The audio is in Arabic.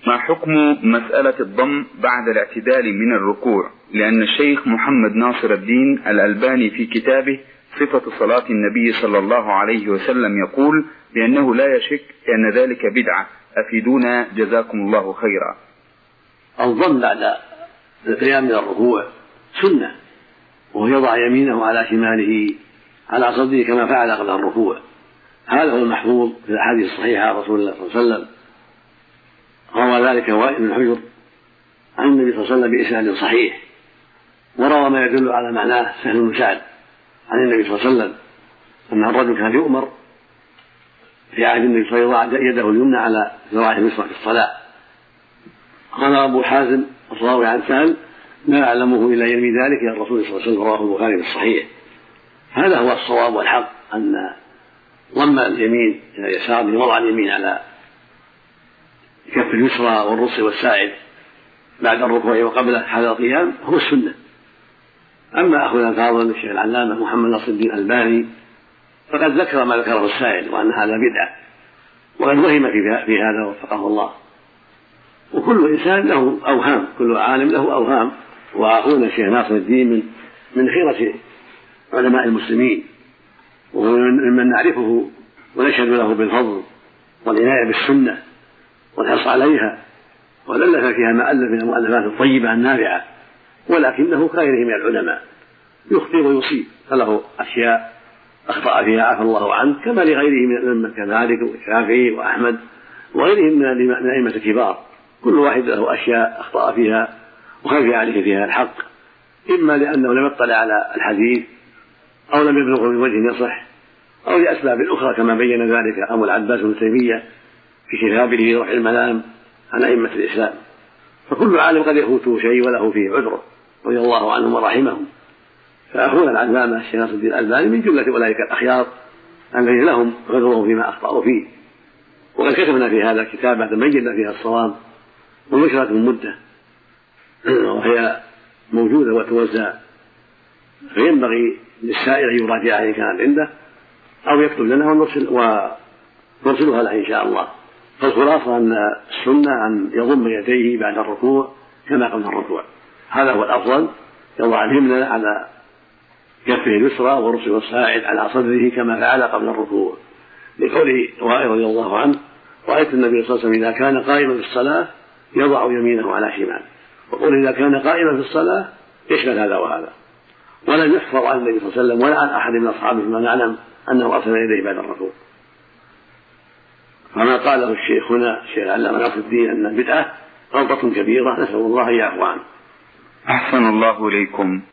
ما حكم مسألة الضم بعد الاعتدال من الركوع؟ لأن الشيخ محمد ناصر الدين الألباني في كتابه صفة صلاة النبي صلى الله عليه وسلم يقول بأنه لا يشك أن ذلك بدعة، أفيدونا جزاكم الله خيرا. الضم بعد القيام من الركوع سنة، وهو يضع يمينه على شماله على صدره كما فعل قبل الركوع. هذا هو المحفوظ في الأحاديث الصحيحة عن رسول الله صلى الله عليه وسلم. روى ذلك وائل بن حجر عن النبي صلى الله عليه وسلم بإسناد صحيح، وروى ما يدل على معناه سهل بن سعد عن النبي صلى الله عليه وسلم أن الرجل كان يؤمر في عهد النبي صلى الله عليه وسلم يضع يده اليمنى على ذراعه اليسرى في الصلاة. قال أبو حازم الراوي عن سهل لا يعلمه إلا يرمي ذلك إلى الرسول صلى الله عليه وسلم، رواه البخاري في الصحيح. هذا هو الصواب والحق، أن ضم اليمين إلى اليسار بوضع اليمين على كف اليسرى والرص والساعد بعد الركوع وقبل حال القيام هو السنة. أما أخونا الفاضل الشيخ العلامة محمد ناصر الدين الألباني فقد ذكر ما ذكره السائل وأن هذا بدعة، وقد وهم في هذا وفقه الله. وكل إنسان له أوهام، كل عالم له أوهام، وأخونا الشيخ ناصر الدين من خيرة علماء المسلمين، ومن نعرفه ونشهد له بالفضل والعناية بالسنة والحرص عليها، والألف فيها ما ألف من المؤلفات الطيبة النافعة، ولكنه كغيره من العلماء يخطئ ويصيب، فله أشياء أخطأ فيها عفى الله عنه، كما لغيره من الأئمة كمالك والشافعي وأحمد وغيرهم من الأئمة الكبار. كل واحد له أشياء أخطأ فيها وخفي عليه فيها الحق، إما لأنه لم يطلع على الحديث أو لم يبلغه من وجه يصح أو لأسباب أخرى، كما بين ذلك أبو العباس بن تيمية في كتابه روح المنام عن أئمة الإسلام. فكل عالم قد يفوته شيء وله فيه عذره رضي الله عنهم ورحمهم. فأخونا العلامة الشيخ ناصر الدين الألباني من جملة أولئك الأخيار الذين لهم عذرهم فيما أخطأوا فيه. وقد كتبنا في هذا الكتاب بعد بينا فيها الصواب ونشرت من مدة، وهي موجودة وتوزع، فينبغي للسائل أن يراجعها إن كانت عنده أو يكتب لنا ونرسلها له إن شاء الله. فالخلاصة أن السنة أن يضم يديه بعد الركوع كما قبل الركوع، هذا هو الأفضل. يضع اليمنى على كفه اليسرى ورسل الساعد على صدره كما فعل قبل الركوع، لقوله وائل رضي الله عنه رأيت النبي صلى الله عليه وسلم إذا كان قائما في الصلاة يضع يمينه على شماله، وقول إذا كان قائما في الصلاة يشمل هذا وهذا. ولم يحفظ عن النبي صلى الله عليه وسلم ولا عن أحد من أصحابه ما نعلم أنه أرسل يديه بعد الركوع. فما قاله الشيخ هنا الشيخ العلامة ناصر الدين أن بدعة غلطة كبيرة، نسأل الله أن يعفو عنه. أحسن الله إليكم.